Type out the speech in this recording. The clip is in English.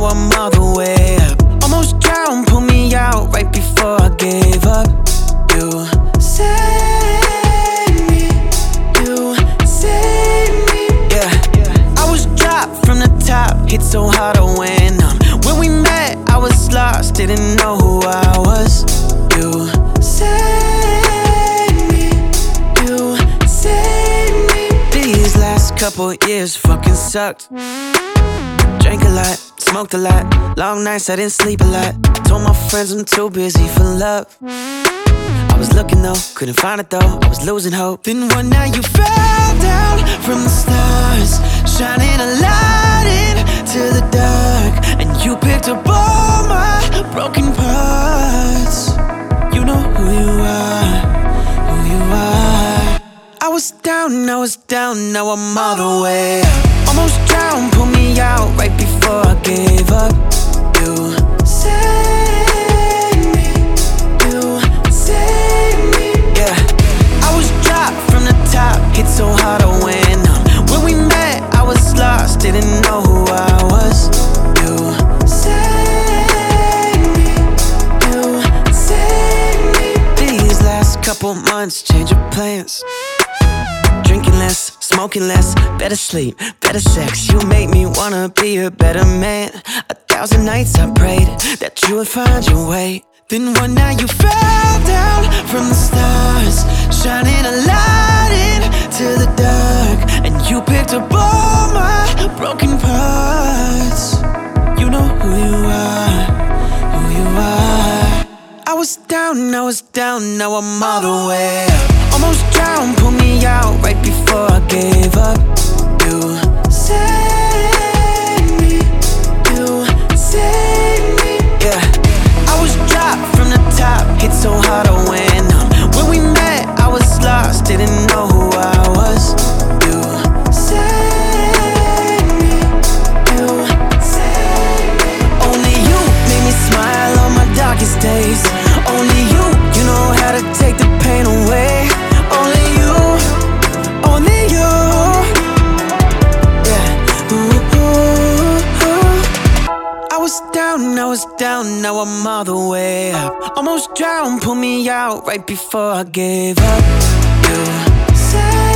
I'm all the way up. Almost drowned, pulled me out right before I gave up. You saved me, you saved me. Yeah, I was dropped from the top, hit so hard I went numb. When we met, I was lost, didn't know who I was. You saved me, you saved me. These last couple years fucking sucked. Drank a lot, smoked a lot, long nights I didn't sleep a lot. Told my friends I'm too busy for love. I was looking though, couldn't find it though, I was losing hope. Then one night you fell down from the stars, shining a light into the dark. And you picked up all my broken parts. You know who you are, who you are. I was down, now I'm all the way up. Almost drowned, pulled me out right before I gave up. You saved me, you saved me. Yeah, I was dropped from the top, hit so hard I went numb. When we met, I was lost, didn't know who I was. You saved me, you saved me. These last couple months, change of plans. Drinking less, smoking less, better sleep, better sex. You make me wanna be a better man. 1,000 nights I prayed that you would find your way. Then one night you fell down from the stars, shining a light into the dark. And you picked up all my broken parts. You know who you are, who you are. I was down, now I'm all the way up. Almost drowned, pulled me out right before I gave up. You saved me, you saved me. Yeah, I was dropped from the top, hit so hard I went numb. When we met, I was lost, didn't know who I was. You saved me, you saved me. Only you made me smile on my darkest days. Only you know how to take the pain away. Only you, only you. Yeah. Ooh, ooh, ooh. I was down, now I'm all the way up. Almost drowned, pulled me out right before I gave up. You said